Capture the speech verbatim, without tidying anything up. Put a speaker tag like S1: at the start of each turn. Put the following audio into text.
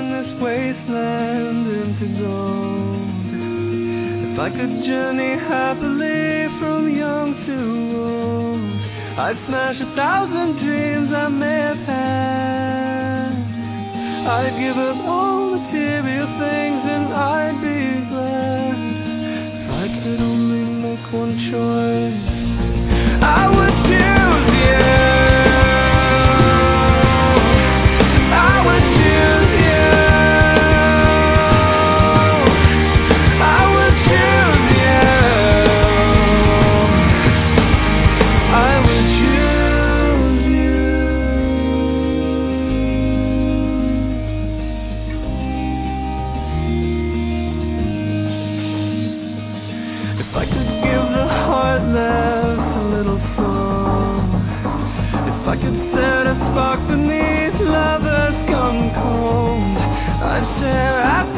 S1: turn this wasteland into gold. If I could journey happily from young to old, I'd smash a thousand dreams I may have had. I'd give up all material things and I'd be glad. If I could only make one choice, I would choose you. I would choose you. I would choose you. I would choose you. If I could give the heartless a little song, if I could set a spark beneath lovers gone cold, I'd stare at